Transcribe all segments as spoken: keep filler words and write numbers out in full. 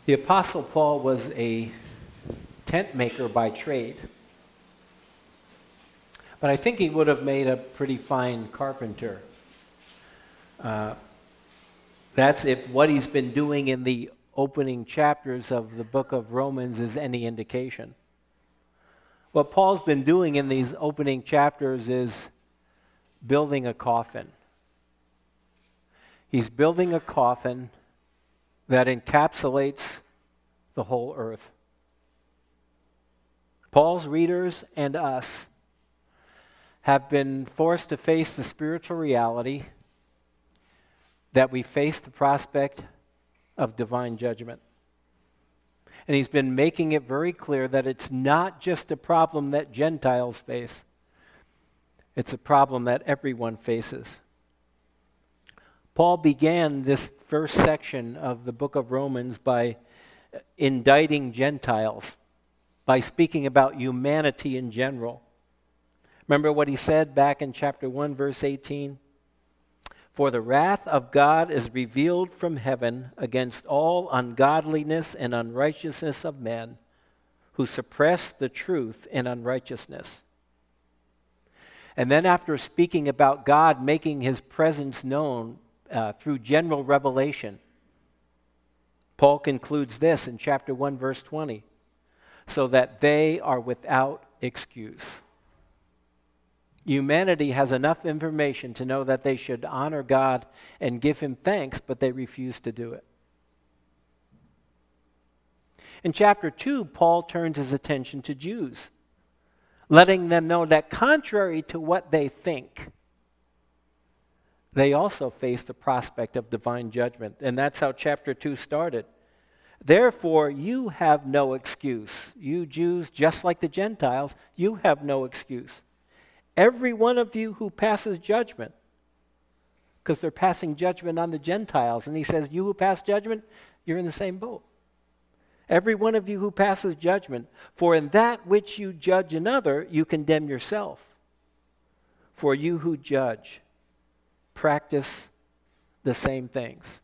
The Apostle Paul was a tent maker by trade, but I think he would have made a pretty fine carpenter. Uh, that's if what he's been doing in the opening chapters of the book of Romans is any indication. What Paul's been doing in these opening chapters is building a coffin. He's building a coffin that encapsulates the whole earth. Paul's readers and us have been forced to face the spiritual reality that we face the prospect of divine judgment. And he's been making it very clear that it's not just a problem that Gentiles face. It's a problem that everyone faces. Paul began this first section of the book of Romans by indicting Gentiles, by speaking about humanity in general. Remember what he said back in chapter one, verse eighteen? For the wrath of God is revealed from heaven against all ungodliness and unrighteousness of men who suppress the truth in unrighteousness. And then after speaking about God making his presence known uh, through general revelation, Paul concludes this in chapter one, verse twenty, so that they are without excuse. Humanity has enough information to know that they should honor God and give him thanks, but they refuse to do it. In chapter two, Paul turns his attention to Jews, letting them know that contrary to what they think, they also face the prospect of divine judgment. And that's how chapter two started. Therefore, you have no excuse. You Jews, just like the Gentiles, you have no excuse. Every one of you who passes judgment, because they're passing judgment on the Gentiles. And he says, you who pass judgment, you're in the same boat. Every one of you who passes judgment, for in that which you judge another, you condemn yourself. For you who judge, practice the same things.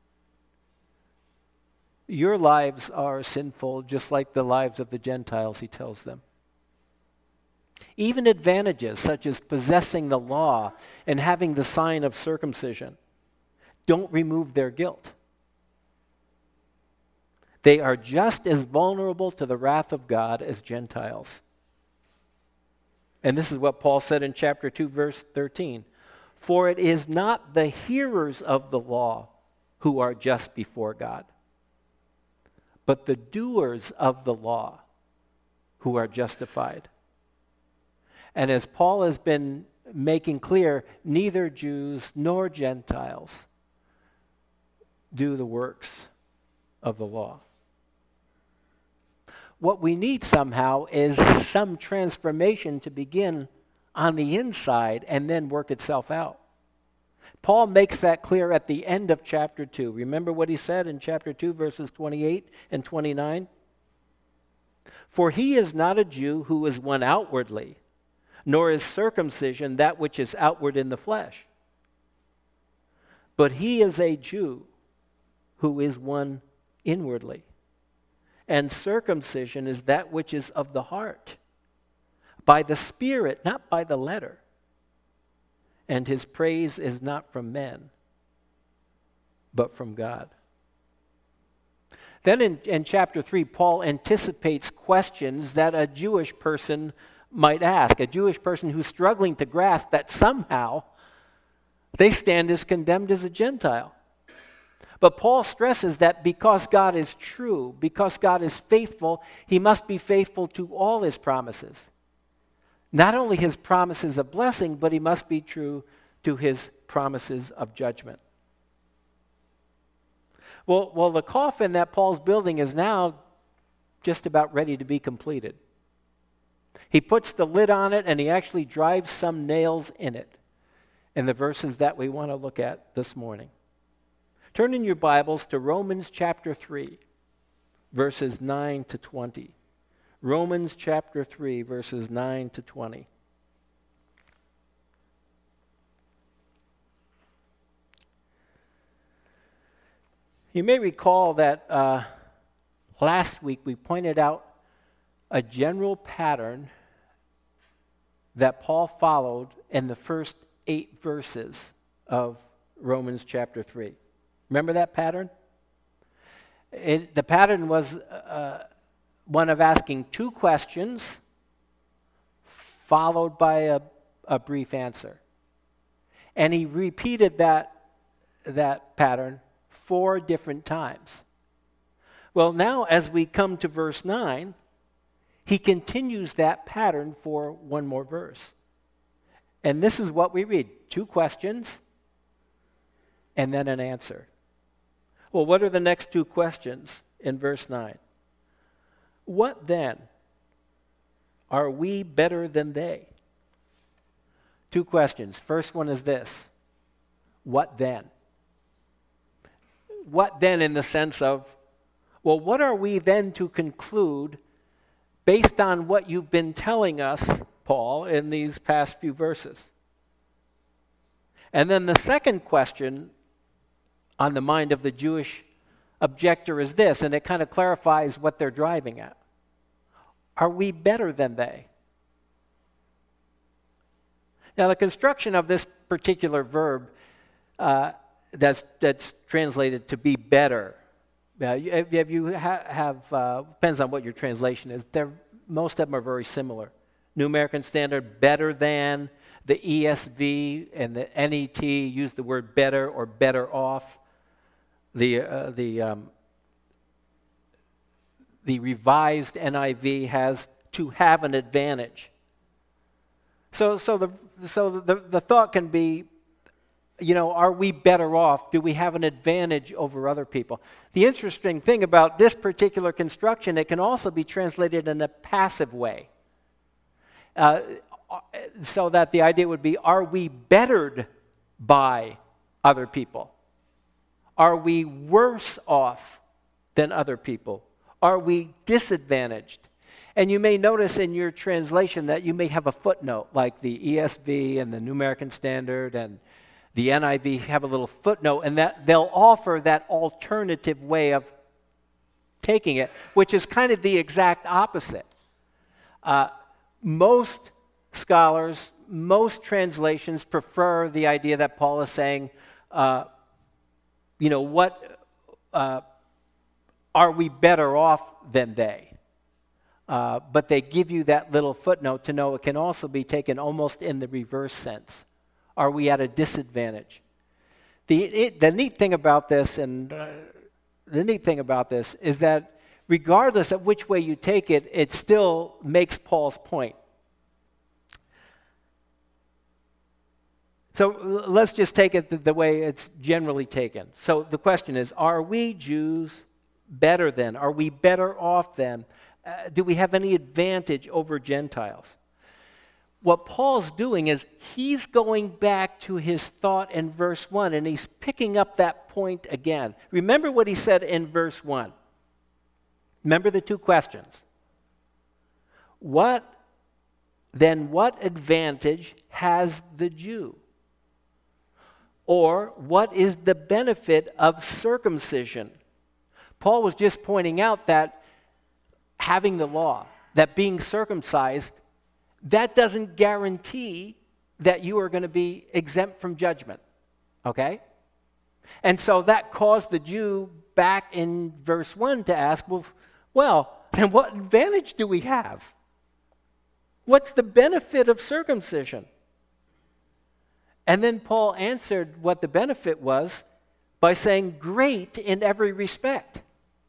Your lives are sinful, just like the lives of the Gentiles, he tells them. Even advantages such as possessing the law and having the sign of circumcision don't remove their guilt. They are just as vulnerable to the wrath of God as Gentiles. And this is what Paul said in chapter two, verse thirteen. For it is not the hearers of the law who are just before God, but the doers of the law who are justified. And as Paul has been making clear, neither Jews nor Gentiles do the works of the law. What we need somehow is some transformation to begin on the inside and then work itself out. Paul makes that clear at the end of chapter two. Remember what he said in chapter two, verses twenty-eight and twenty-nine? For he is not a Jew who is one outwardly, nor is circumcision that which is outward in the flesh. But he is a Jew who is one inwardly. And circumcision is that which is of the heart, by the Spirit, not by the letter. And his praise is not from men, but from God. Then in, in chapter three, Paul anticipates questions that a Jewish person might ask, a Jewish person who's struggling to grasp that somehow they stand as condemned as a Gentile. But Paul stresses that because God is true, because God is faithful, he must be faithful to all his promises. Not only his promises of blessing, but he must be true to his promises of judgment. Well, well, the coffin that Paul's building is now just about ready to be completed. He puts the lid on it and he actually drives some nails in it in the verses that we want to look at this morning. Turn in your Bibles to Romans chapter three, verses nine to twenty. Romans chapter three, verses nine to twenty. You may recall that uh, last week we pointed out a general pattern that Paul followed in the first eight verses of Romans chapter three. Remember that pattern? It, the pattern was uh, one of asking two questions followed by a, a brief answer. And he repeated that, that pattern four different times. Well, now as we come to verse nine, he continues that pattern for one more verse. And this is what we read. Two questions and then an answer. Well, what are the next two questions in verse nine? What then? Are we better than they? Two questions. First one is this. What then? What then in the sense of, well, what are we then to conclude based on what you've been telling us, Paul, in these past few verses? And then the second question on the mind of the Jewish objector is this, and it kind of clarifies what they're driving at. Are we better than they? Now, the construction of this particular verb uh, that's, that's translated to be better, Uh, if you ha- have, uh, depends on what your translation is, they're, most of them are very similar. New American Standard, better than. The E S V and the N E T use the word better or better off. The, uh, the, um, the revised N I V has to have an advantage. So, so, the, so the, the thought can be, you know, are we better off? Do we have an advantage over other people? The interesting thing about this particular construction, it can also be translated in a passive way. Uh, so that the idea would be, are we bettered by other people? Are we worse off than other people? Are we disadvantaged? And you may notice in your translation that you may have a footnote, like the E S V and the New American Standard and the N I V have a little footnote, and that they'll offer that alternative way of taking it, which is kind of the exact opposite. Uh, most scholars, most translations prefer the idea that Paul is saying, uh, you know, what uh, are we better off than they? Uh, but they give you that little footnote to know it can also be taken almost in the reverse sense. Are we at a disadvantage? The, it, the neat thing about this, and uh, the neat thing about this is that regardless of which way you take it, it still makes Paul's point. So let's just take it the, the way it's generally taken. So the question is, are we Jews better than? Are we better off than? Uh, do we have any advantage over Gentiles? What Paul's doing is he's going back to his thought in verse one, and he's picking up that point again. Remember what he said in verse one. Remember the two questions. What, then what advantage has the Jew? Or what is the benefit of circumcision? Paul was just pointing out that having the law, that being circumcised, that doesn't guarantee that you are going to be exempt from judgment, okay? And so that caused the Jew back in verse one to ask, well, well, then what advantage do we have? What's the benefit of circumcision? And then Paul answered what the benefit was by saying, great in every respect.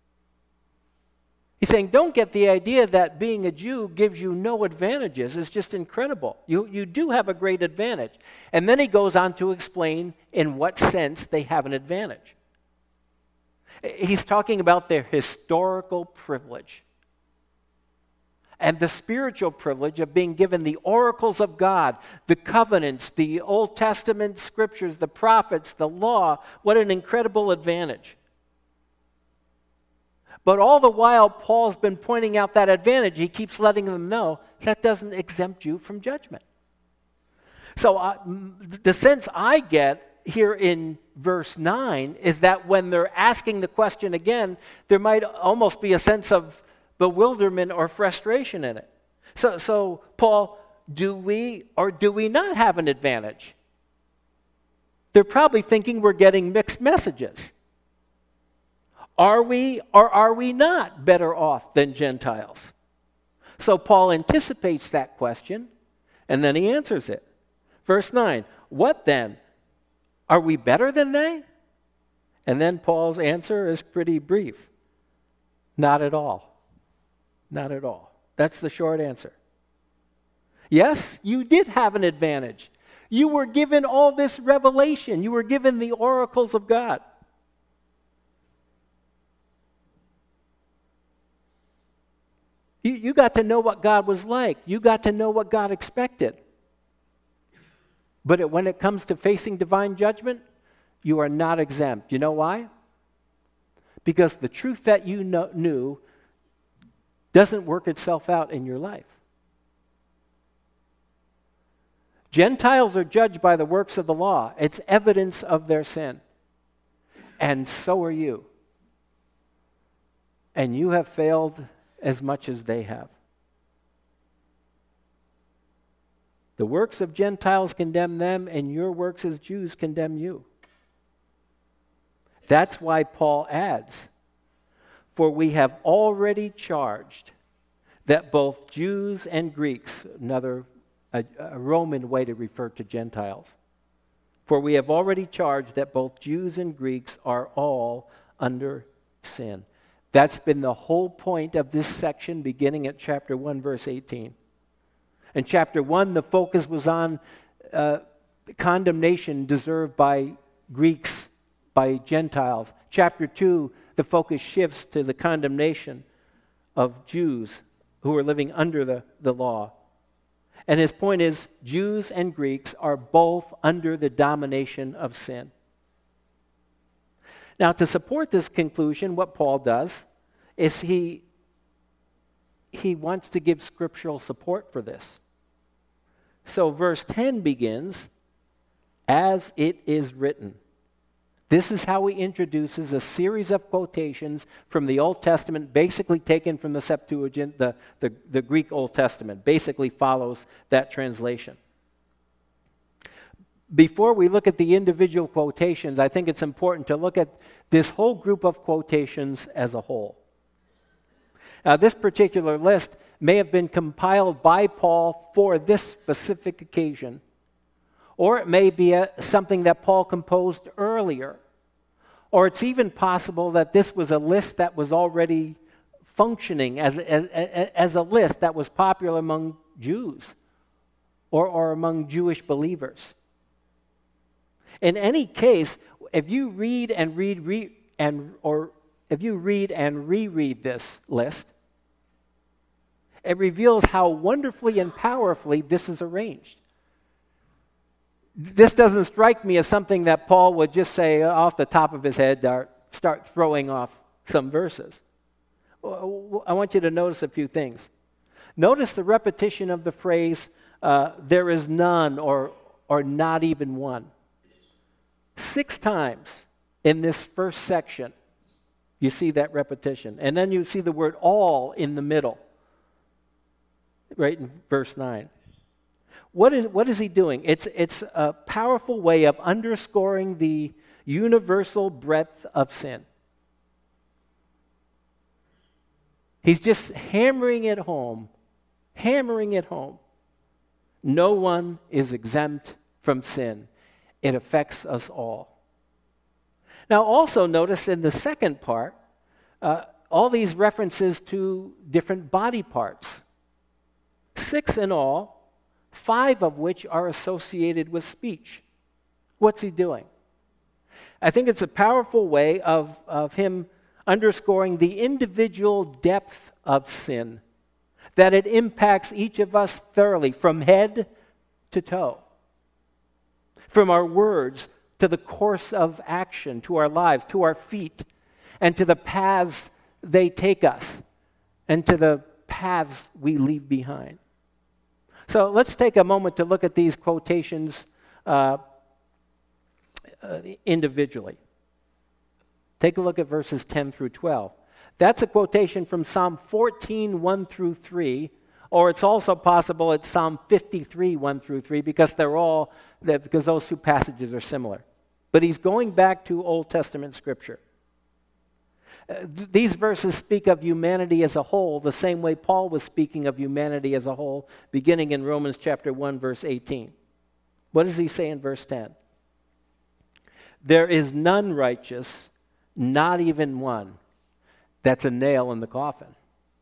He's saying, don't get the idea that being a Jew gives you no advantages. It's just incredible. You, you do have a great advantage. And then he goes on to explain in what sense they have an advantage. He's talking about their historical privilege and the spiritual privilege of being given the oracles of God, the covenants, the Old Testament scriptures, the prophets, the law. What an incredible advantage. But all the while, Paul's been pointing out that advantage. He keeps letting them know that doesn't exempt you from judgment. So uh, the sense I get here in verse nine is that when they're asking the question again, there might almost be a sense of bewilderment or frustration in it. So, so Paul, do we or do we not have an advantage? They're probably thinking we're getting mixed messages. Are we or are we not better off than Gentiles? So Paul anticipates that question, and then he answers it. Verse nine, what then? Are we better than they? And then Paul's answer is pretty brief. Not at all. Not at all. That's the short answer. Yes, you did have an advantage. You were given all this revelation. You were given the oracles of God. You, you got to know what God was like. You got to know what God expected. But it, when it comes to facing divine judgment, you are not exempt. You know why? Because the truth that you know, knew doesn't work itself out in your life. Gentiles are judged by the works of the law. It's evidence of their sin. And so are you. And you have failed as much as they have. The works of Gentiles condemn them, and your works as Jews condemn you. That's why Paul adds, for we have already charged that both Jews and Greeks, another a, a Roman way to refer to Gentiles, for we have already charged that both Jews and Greeks are all under sin. That's been the whole point of this section beginning at chapter one, verse eighteen. In chapter one, the focus was on uh, condemnation deserved by Greeks, by Gentiles. Chapter two, the focus shifts to the condemnation of Jews who are living under the, the law. And his point is, Jews and Greeks are both under the domination of sin. Now, to support this conclusion, what Paul does is he He wants to give scriptural support for this. So verse ten begins, as it is written. This is how he introduces a series of quotations from the Old Testament, basically taken from the Septuagint, the, the, the Greek Old Testament, basically follows that translation. Before we look at the individual quotations, I think it's important to look at this whole group of quotations as a whole. Now, this particular list may have been compiled by Paul for this specific occasion, or it may be a, something that Paul composed earlier, or it's even possible that this was a list that was already functioning as, as, as a list that was popular among Jews or, or among Jewish believers. In any case, if you read and read, read and or if you read and reread this list, it reveals how wonderfully and powerfully this is arranged. This doesn't strike me as something that Paul would just say off the top of his head or start throwing off some verses. I want you to notice a few things. Notice the repetition of the phrase, uh, there is none or, or not even one. Six times in this first section, you see that repetition. And then you see the word all in the middle, right in verse nine. What is, what is he doing? It's, it's a powerful way of underscoring the universal breadth of sin. He's just hammering it home, hammering it home. No one is exempt from sin. It affects us all. Now also notice in the second part, uh, all these references to different body parts. Six in all, five of which are associated with speech. What's he doing? I think it's a powerful way of, of him underscoring the individual depth of sin, that it impacts each of us thoroughly from head to toe, from our words to the course of action, to our lives, to our feet, and to the paths they take us, and to the paths we leave behind. So let's take a moment to look at these quotations uh, uh, individually. Take a look at verses ten through twelve. That's a quotation from Psalm fourteen, one through three, or it's also possible it's Psalm fifty-three, one through three, because they're all, because those two passages are similar. But he's going back to Old Testament Scripture. Uh, th- these verses speak of humanity as a whole, the same way Paul was speaking of humanity as a whole, beginning in Romans chapter one, verse eighteen. What does he say in verse ten? There is none righteous, not even one. That's a nail in the coffin.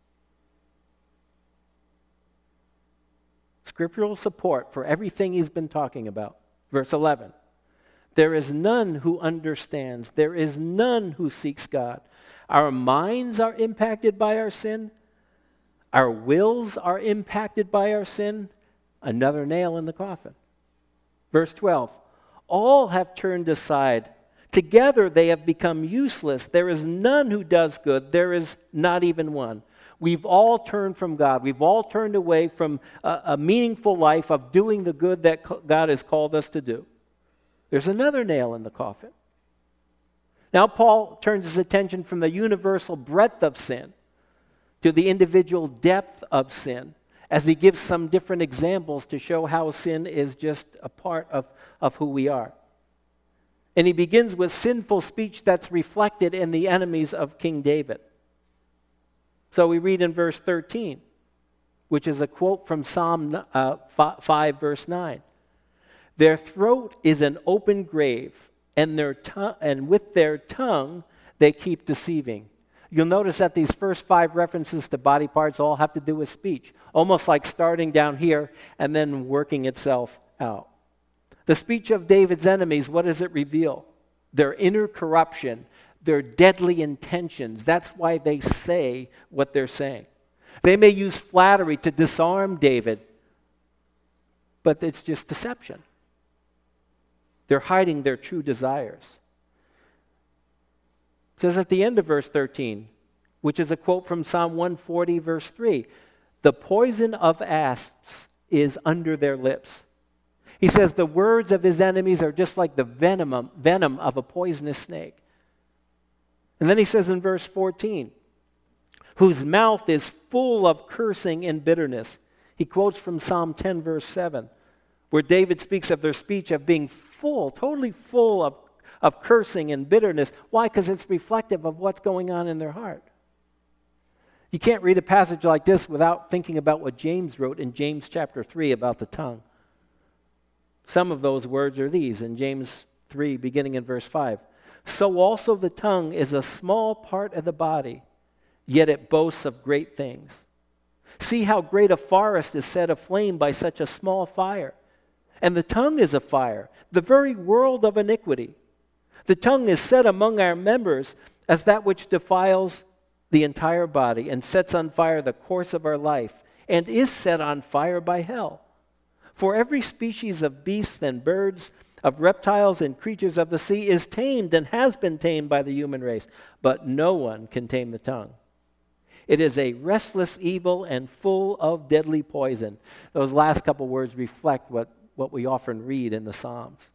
Scriptural support for everything he's been talking about. Verse eleven. There is none who understands. There is none who seeks God. Our minds are impacted by our sin. Our wills are impacted by our sin. Another nail in the coffin. Verse twelve. All have turned aside. Together they have become useless. There is none who does good. There is not even one. We've all turned from God. We've all turned away from a, a meaningful life of doing the good that God has called us to do. There's another nail in the coffin. Now Paul turns his attention from the universal breadth of sin to the individual depth of sin, as he gives some different examples to show how sin is just a part of, of who we are. And he begins with sinful speech that's reflected in the enemies of King David. So we read in verse thirteen, which is a quote from Psalm uh, five, verse nine. Their throat is an open grave, and, their tongue, and with their tongue they keep deceiving. You'll notice that these first five references to body parts all have to do with speech, almost like starting down here and then working itself out. The speech of David's enemies, what does it reveal? Their inner corruption, their deadly intentions. That's why they say what they're saying. They may use flattery to disarm David, but it's just deception. They're hiding their true desires. It says at the end of verse thirteen, which is a quote from Psalm one forty, verse three, the poison of asps is under their lips. He says the words of his enemies are just like the venom, venom of a poisonous snake. And then he says in verse fourteen, whose mouth is full of cursing and bitterness. He quotes from Psalm ten, verse seven, where David speaks of their speech of being full, totally full of, of cursing and bitterness. Why? Because it's reflective of what's going on in their heart. You can't read a passage like this without thinking about what James wrote in James chapter three about the tongue. Some of those words are these in James three, beginning in verse five. So also the tongue is a small part of the body, yet it boasts of great things. See how great a forest is set aflame by such a small fire. And the tongue is a fire, the very world of iniquity. The tongue is set among our members as that which defiles the entire body and sets on fire the course of our life, and is set on fire by hell. For every species of beasts and birds, of reptiles and creatures of the sea is tamed and has been tamed by the human race, but no one can tame the tongue. It is a restless evil and full of deadly poison. Those last couple words reflect what, what we often read in the Psalms.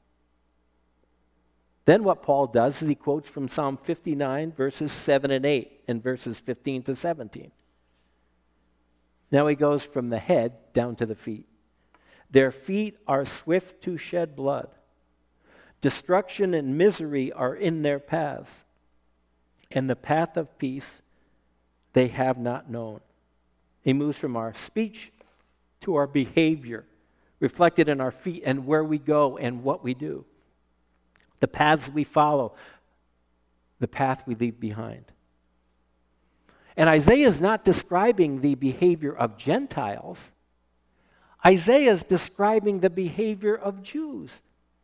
Then what Paul does is he quotes from Psalm fifty-nine, verses seven and eight, and verses fifteen to seventeen. Now he goes from the head down to the feet. Their feet are swift to shed blood. Destruction and misery are in their paths, and the path of peace they have not known. He moves from our speech to our behavior, reflected in our feet and where we go and what we do. The paths we follow, the path we leave behind. And Isaiah is not describing the behavior of Gentiles. Isaiah is describing the behavior of Jews.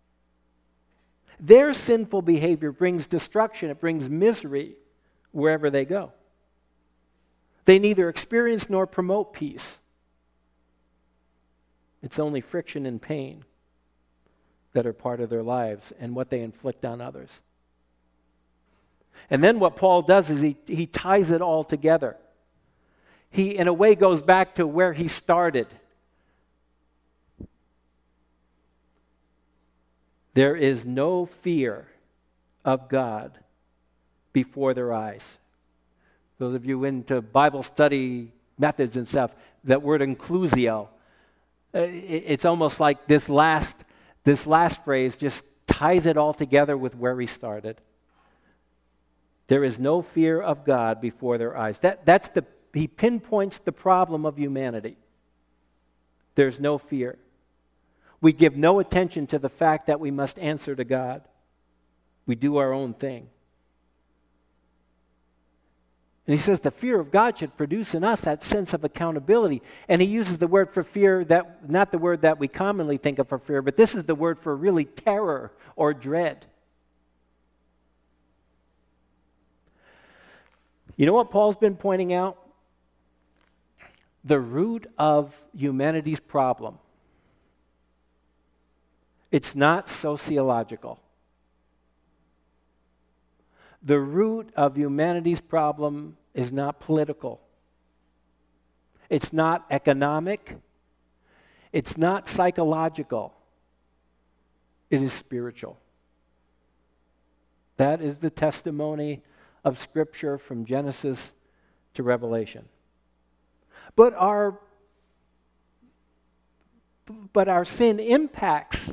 Their sinful behavior brings destruction, it brings misery wherever they go. They neither experience nor promote peace. It's only friction and pain that are part of their lives and what they inflict on others. And then what Paul does is he, he ties it all together. He, in a way, goes back to where he started. There is no fear of God before their eyes. Those of you into Bible study methods and stuff, that word inclusio, it's almost like this last, this last phrase just ties it all together with where we started. There is no fear of God before their eyes. That, that's the, he pinpoints the problem of humanity. There's no fear. We give no attention to the fact that we must answer to God. We do our own thing. And he says the fear of God should produce in us that sense of accountability. And he uses the word for fear, that not the word that we commonly think of for fear, but this is the word for really terror or dread. You know what Paul's been pointing out? The root of humanity's problem. It's not sociological. The root of humanity's problem is not political. It's not economic. It's not psychological. It is spiritual. That is the testimony of Scripture from Genesis to Revelation. But our, but our sin impacts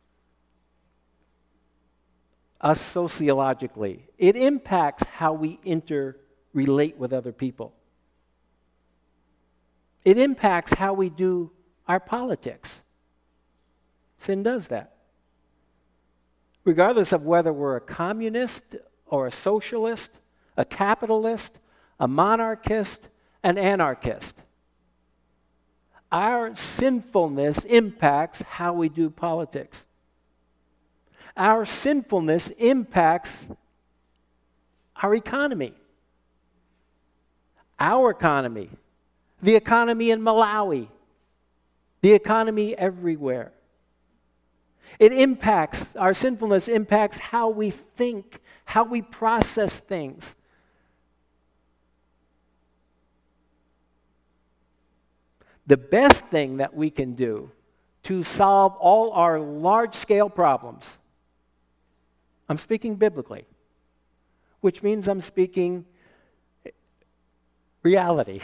us sociologically. It impacts how we interrelate with other people. It impacts how we do our politics. Sin does that. Regardless of whether we're a communist or a socialist, a capitalist, a monarchist, an anarchist, our sinfulness impacts how we do politics. Our sinfulness impacts our economy. Our economy. The economy in Malawi. The economy everywhere. It impacts, our sinfulness impacts how we think, how we process things. The best thing that we can do to solve all our large-scale problems, I'm speaking biblically, which means I'm speaking reality.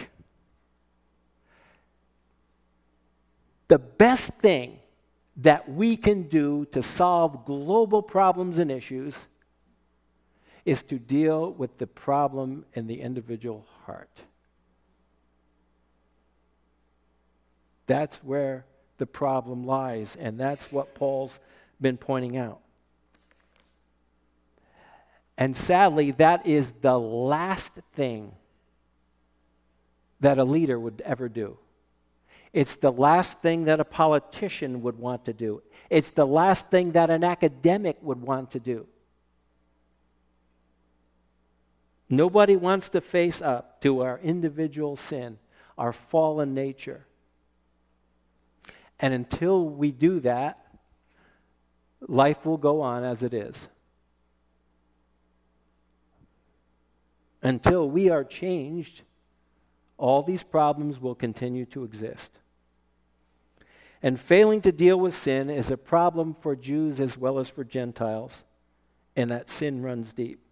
The best thing that we can do to solve global problems and issues is to deal with the problem in the individual heart. That's where the problem lies, and that's what Paul's been pointing out. And sadly, that is the last thing that a leader would ever do. It's the last thing that a politician would want to do. It's the last thing that an academic would want to do. Nobody wants to face up to our individual sin, our fallen nature. And until we do that, life will go on as it is. Until we are changed, all these problems will continue to exist. And failing to deal with sin is a problem for Jews as well as for Gentiles, and that sin runs deep.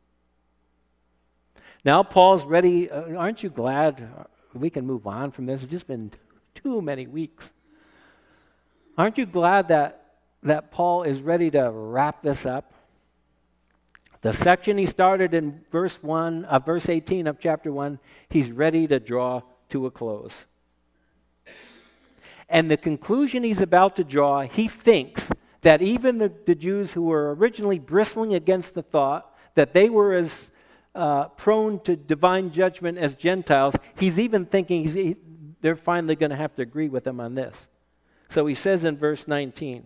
Now Paul's ready. Uh, aren't you glad we can move on from this? It's just been too many weeks. Aren't you glad that, that Paul is ready to wrap this up? The section he started in verse one, uh, verse eighteen of chapter one, he's ready to draw to a close. And the conclusion he's about to draw, he thinks that even the, the Jews who were originally bristling against the thought that they were as uh, prone to divine judgment as Gentiles, he's even thinking he's, he, they're finally going to have to agree with him on this. So he says in verse nineteen,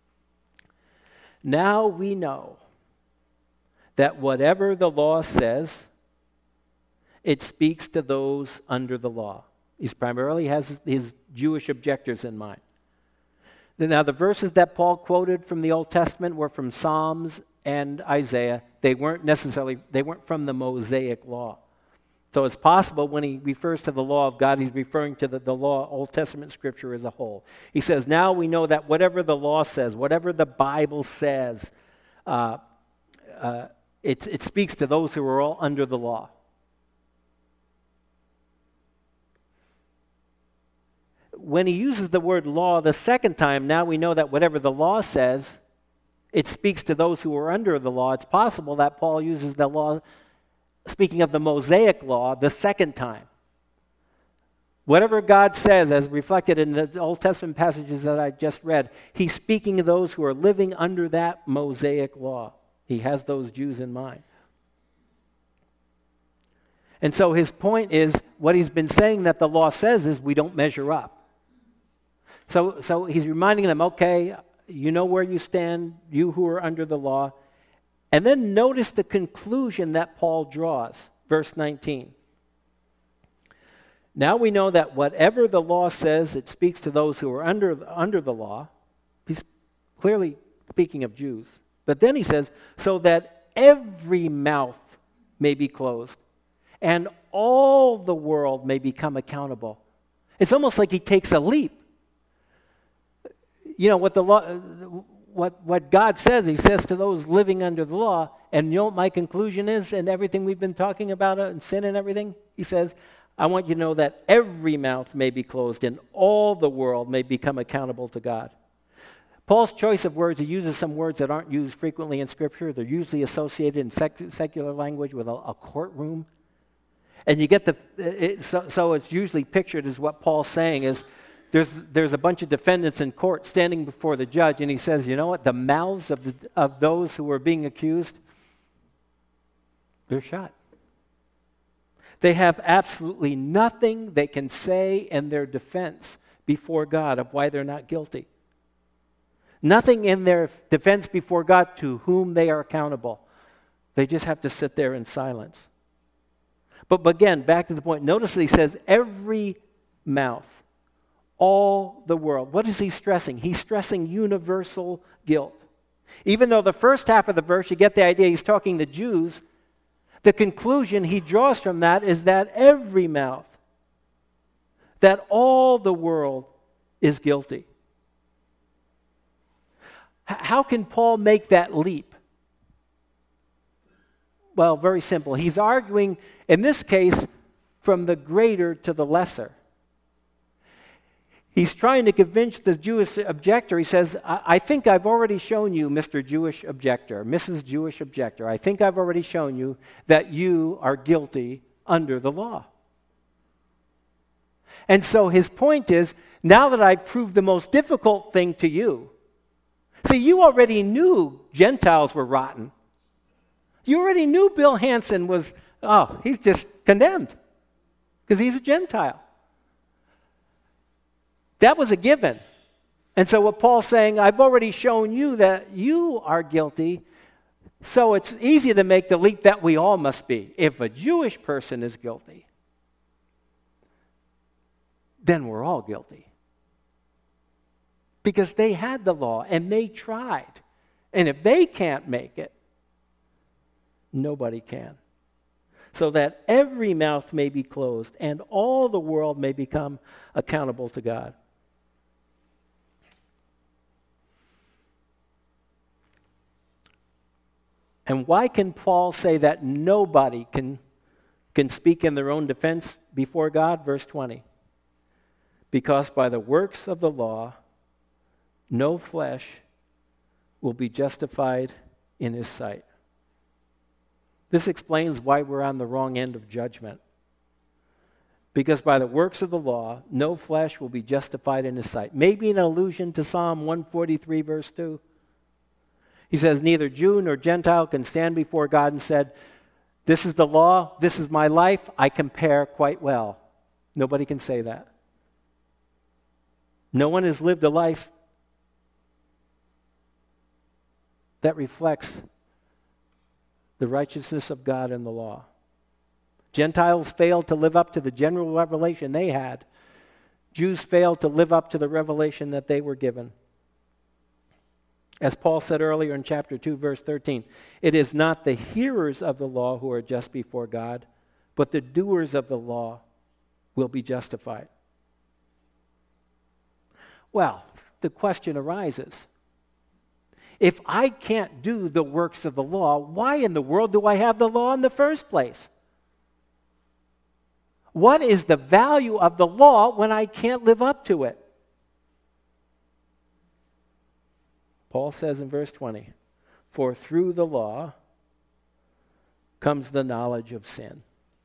"Now we know that whatever the law says, it speaks to those under the law." He primarily has his Jewish objectors in mind. Now, the verses that Paul quoted from the Old Testament were from Psalms and Isaiah. They weren't necessarily, they weren't from the Mosaic law. So it's possible when he refers to the law of God, he's referring to the, the law, Old Testament scripture as a whole. He says, now we know that whatever the law says, whatever the Bible says, uh, uh, it, it speaks to those who are all under the law. When he uses the word law the second time, now we know that whatever the law says, it speaks to those who are under the law. It's possible that Paul uses the law, speaking of the Mosaic law, the second time. Whatever God says, as reflected in the Old Testament passages that I just read, he's speaking of those who are living under that Mosaic law. He has those Jews in mind. And so his point is, what he's been saying that the law says is we don't measure up. So, so he's reminding them, okay, you know where you stand, you who are under the law. And then notice the conclusion that Paul draws, verse nineteen. Now we know that whatever the law says, it speaks to those who are under, under the law. He's clearly speaking of Jews. But then he says, so that every mouth may be closed and all the world may become accountable. It's almost like he takes a leap. You know, what the law, what, what God says, he says to those living under the law, and you know what my conclusion is in everything we've been talking about, uh, and sin and everything? He says, I want you to know that every mouth may be closed and all the world may become accountable to God. Paul's choice of words, he uses some words that aren't used frequently in Scripture. They're usually associated in sec- secular language with a, a courtroom. And you get the, it, so, so it's usually pictured as what Paul's saying is, There's, there's a bunch of defendants in court standing before the judge, and he says, you know what, the mouths of, the, of those who are being accused, they're shut. They have absolutely nothing they can say in their defense before God of why they're not guilty. Nothing in their defense before God to whom they are accountable. They just have to sit there in silence. But, but again, back to the point, notice that he says every mouth. All the world. What is he stressing? He's stressing universal guilt. Even though the first half of the verse, you get the idea he's talking to Jews, the conclusion he draws from that is that every mouth, that all the world is guilty. H- how can Paul make that leap? Well, very simple. He's arguing, in this case, from the greater to the lesser. He's trying to convince the Jewish objector. He says, I, I think I've already shown you, Mister Jewish objector, Missus Jewish objector, I think I've already shown you that you are guilty under the law. And so his point is, now that I've proved the most difficult thing to you, see, you already knew Gentiles were rotten. You already knew Bill Hansen was, oh, he's just condemned because he's a Gentile. That was a given. And so what Paul's saying, I've already shown you that you are guilty, so it's easy to make the leap that we all must be. If a Jewish person is guilty, then we're all guilty. Because they had the law and they tried. And if they can't make it, nobody can. So that every mouth may be closed and all the world may become accountable to God. And why can Paul say that nobody can, can speak in their own defense before God? Verse twenty. Because by the works of the law, no flesh will be justified in his sight. This explains why we're on the wrong end of judgment. Because by the works of the law, no flesh will be justified in his sight. Maybe an allusion to Psalm one forty-three, verse two. He says, neither Jew nor Gentile can stand before God and said, this is the law, this is my life, I compare quite well. Nobody can say that. No one has lived a life that reflects the righteousness of God and the law. Gentiles failed to live up to the general revelation they had. Jews failed to live up to the revelation that they were given. As Paul said earlier in chapter two, verse thirteen, it is not the hearers of the law who are just before God, but the doers of the law will be justified. Well, the question arises, if I can't do the works of the law, why in the world do I have the law in the first place? What is the value of the law when I can't live up to it? Paul says in verse twenty, for through the law comes the knowledge of sin.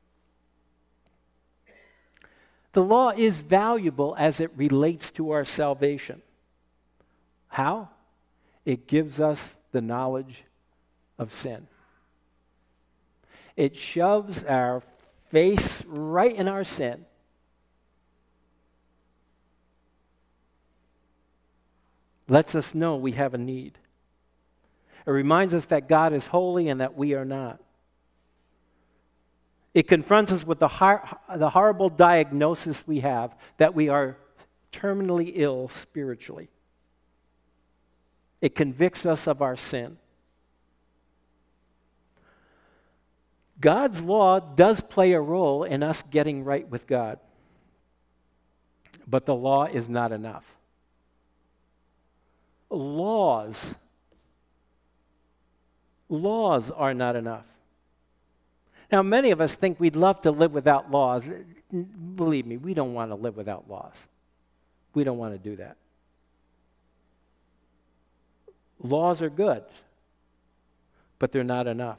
The law is valuable as it relates to our salvation. How? It gives us the knowledge of sin. It shoves our face right in our sin. Lets us know we have a need. It reminds us that God is holy and that we are not. It confronts us with the, hor- the horrible diagnosis we have that we are terminally ill spiritually. It convicts us of our sin. God's law does play a role in us getting right with God, but the law is not enough. Laws, laws are not enough. Now, many of us think we'd love to live without laws. Believe me, we don't want to live without laws. We don't want to do that. Laws are good, but they're not enough.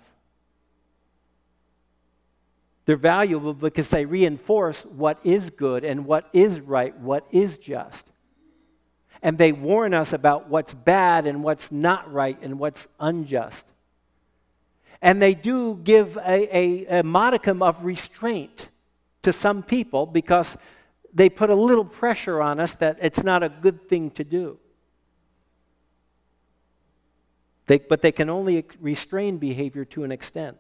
They're valuable because they reinforce what is good and what is right, what is just. And they warn us about what's bad and what's not right and what's unjust. And they do give a, a, a modicum of restraint to some people because they put a little pressure on us that it's not a good thing to do. They, but they can only restrain behavior to an extent.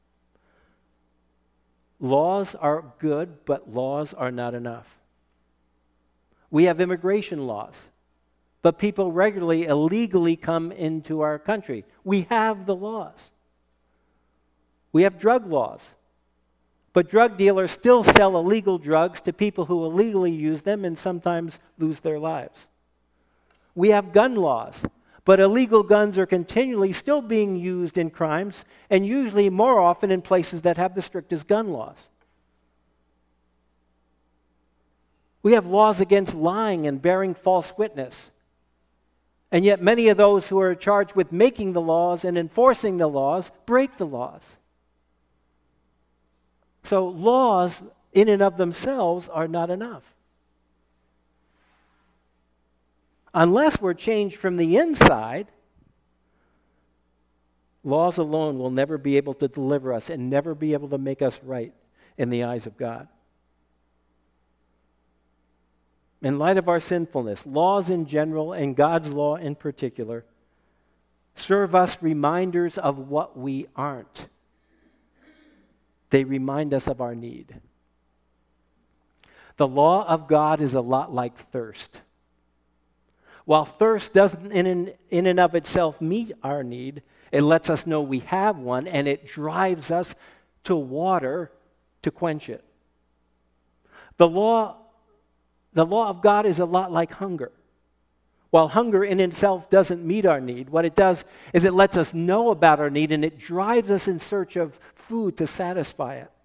Laws are good, but laws are not enough. We have immigration laws, but people regularly illegally come into our country. We have the laws. We have drug laws, but drug dealers still sell illegal drugs to people who illegally use them and sometimes lose their lives. We have gun laws, but illegal guns are continually still being used in crimes, and usually more often in places that have the strictest gun laws. We have laws against lying and bearing false witness. And yet many of those who are charged with making the laws and enforcing the laws break the laws. So laws in and of themselves are not enough. Unless we're changed from the inside, laws alone will never be able to deliver us and never be able to make us right in the eyes of God. In light of our sinfulness, laws in general and God's law in particular serve us reminders of what we aren't. They remind us of our need. The law of God is a lot like thirst. While thirst doesn't in, in and of itself meet our need, it lets us know we have one, and it drives us to water to quench it. The law, the law of God is a lot like hunger. While hunger in itself doesn't meet our need, what it does is it lets us know about our need, and it drives us in search of food to satisfy it.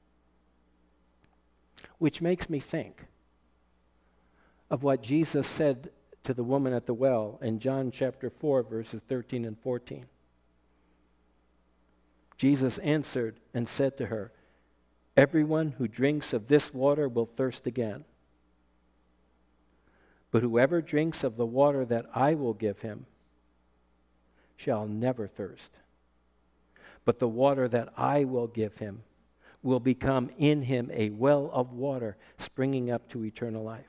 Which makes me think of what Jesus said to the woman at the well in John chapter four, verses thirteen and fourteen. Jesus answered and said to her, "Everyone who drinks of this water will thirst again. But whoever drinks of the water that I will give him shall never thirst. But the water that I will give him will become in him a well of water springing up to eternal life."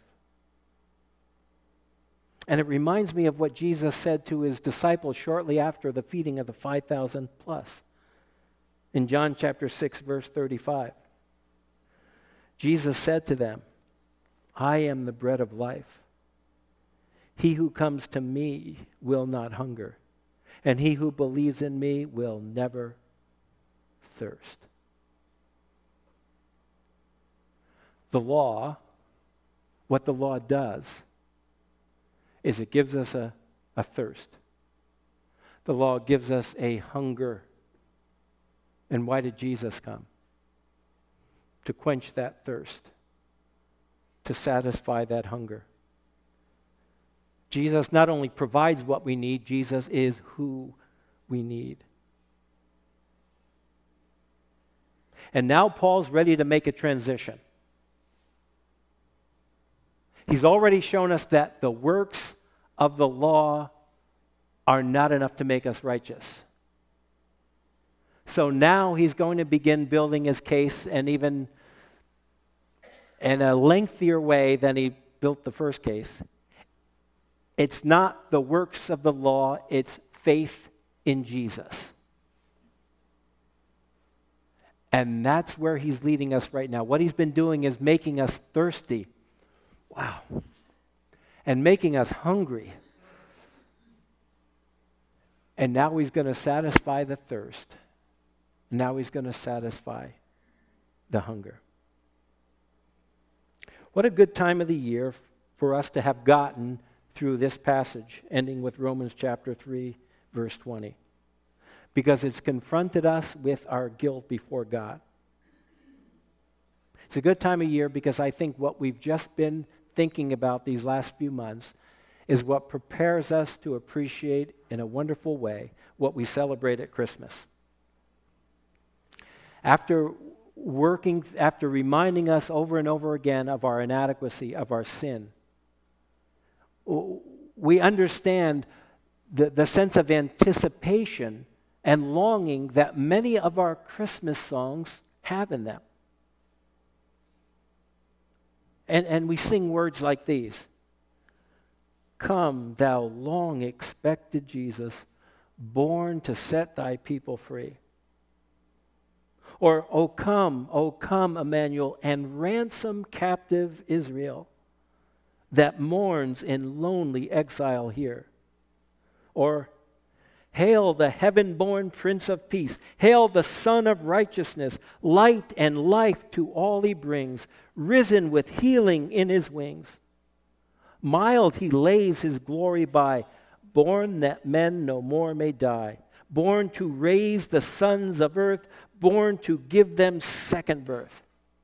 And it reminds me of what Jesus said to his disciples shortly after the feeding of the five thousand plus. In John chapter six, verse thirty-five. Jesus said to them, "I am the bread of life. He who comes to me will not hunger, and he who believes in me will never thirst." The law, what the law does, is it gives us a, a thirst. The law gives us a hunger. And why did Jesus come? To quench that thirst, to satisfy that hunger. Jesus not only provides what we need, Jesus is who we need. And now Paul's ready to make a transition. He's already shown us that the works of the law are not enough to make us righteous. So now he's going to begin building his case, and even in a lengthier way than he built the first case. It's not the works of the law, it's faith in Jesus. And that's where he's leading us right now. What he's been doing is making us thirsty. Wow. And making us hungry. And now he's going to satisfy the thirst. Now he's going to satisfy the hunger. What a good time of the year for us to have gotten through this passage, ending with Romans chapter three, verse twenty. Because it's confronted us with our guilt before God. It's a good time of year because I think what we've just been thinking about these last few months is what prepares us to appreciate in a wonderful way what we celebrate at Christmas. After working, after reminding us over and over again of our inadequacy, of our sin, we understand the, the sense of anticipation and longing that many of our Christmas songs have in them. And, and we sing words like these. Come, thou long expected Jesus, born to set thy people free. Or, O come, O come, Emmanuel, and ransom captive Israel that mourns in lonely exile here. Or, hail the heaven-born Prince of Peace. Hail the Son of Righteousness. Light and life to all he brings, risen with healing in his wings. Mild he lays his glory by, born that men no more may die. Born to raise the sons of earth, born to give them second birth.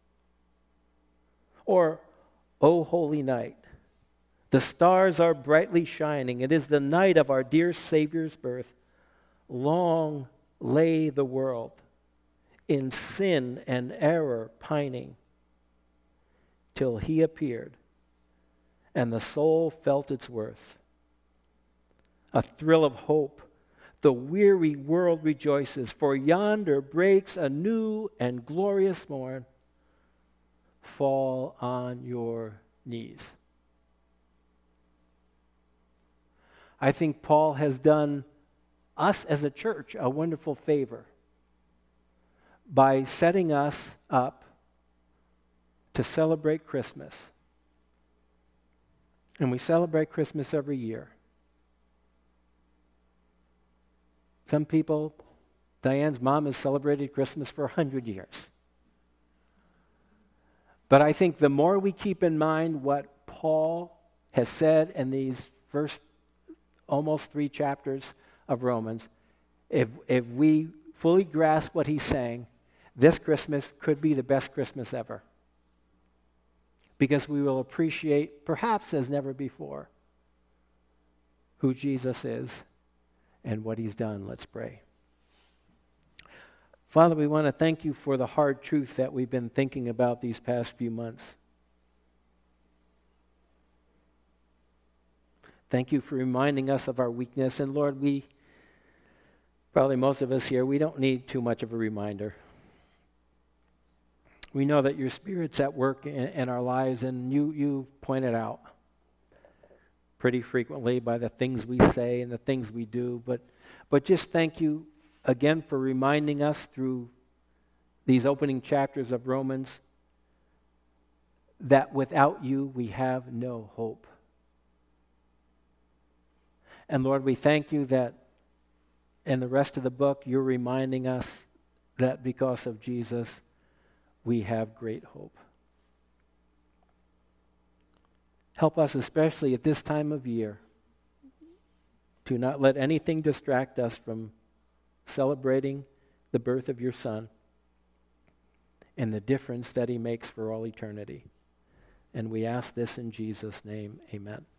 Or, O holy night, the stars are brightly shining. It is the night of our dear Savior's birth. Long lay the world in sin and error pining, till he appeared and the soul felt its worth. A thrill of hope, the weary world rejoices, for yonder breaks a new and glorious morn. Fall on your knees. I think Paul has done us as a church a wonderful favor by setting us up to celebrate Christmas. And we celebrate Christmas every year. Some people, Diane's mom has celebrated Christmas for a hundred years. But I think the more we keep in mind what Paul has said in these first almost three chapters of Romans, if, if we fully grasp what he's saying, this Christmas could be the best Christmas ever. Because we will appreciate, perhaps as never before, who Jesus is and what he's done. Let's pray. Father, we want to thank you for the hard truth that we've been thinking about these past few months. Thank you for reminding us of our weakness. And Lord, we, probably most of us here, we don't need too much of a reminder. We know that your Spirit's at work in, in our lives, and you, you point it out pretty frequently by the things we say and the things we do. But, but just thank you again for reminding us through these opening chapters of Romans that without you we have no hope. And Lord, we thank you that in the rest of the book you're reminding us that because of Jesus we have great hope. Help us, especially at this time of year, to not let anything distract us from celebrating the birth of your Son and the difference that he makes for all eternity. And we ask this in Jesus' name, amen.